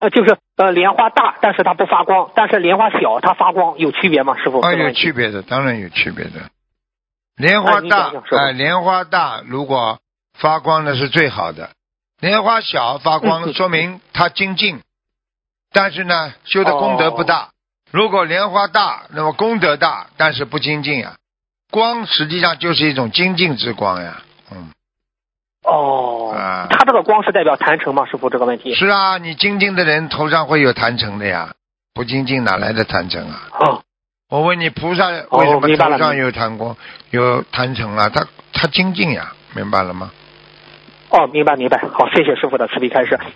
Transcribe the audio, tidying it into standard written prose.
就是莲花大，但是它不发光，但是莲花小它发光，有区别吗？师傅？ 有区别的，当然有区别的。莲花大，莲花大如果发光的是最好的，莲花小发光说明它精进，但是呢修的功德不大。如果莲花大，那么功德大，但是不精进啊。光实际上就是一种精进之光呀。 它这个光是代表坛城吗？师傅，这个问题是啊，你精进的人头上会有坛城的呀，不精进哪来的坛城啊？我问你，菩萨为什么头上有坛光、有坛城啊？他精进呀，明白了吗？ 明白。好，谢谢师傅的慈悲开示。